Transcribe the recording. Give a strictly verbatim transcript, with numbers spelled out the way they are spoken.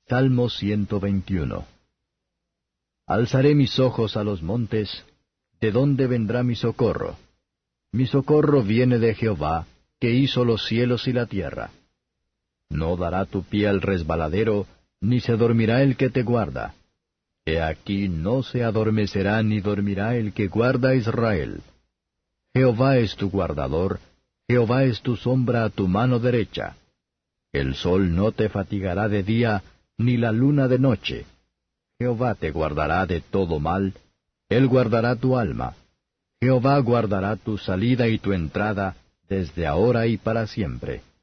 Salmo ciento veintiuno. Alzaré mis ojos a los montes, ¿de dónde vendrá mi socorro? Mi socorro viene de Jehová, que hizo los cielos y la tierra. No dará tu pie al resbaladero, ni se dormirá el que te guarda. He aquí no se adormecerá ni dormirá el que guarda a Israel. Jehová es tu guardador, Jehová es tu sombra a tu mano derecha. El sol no te fatigará de día, ni la luna de noche. Jehová te guardará de todo mal, Él guardará tu alma. Jehová guardará tu salida y tu entrada, desde ahora y para siempre.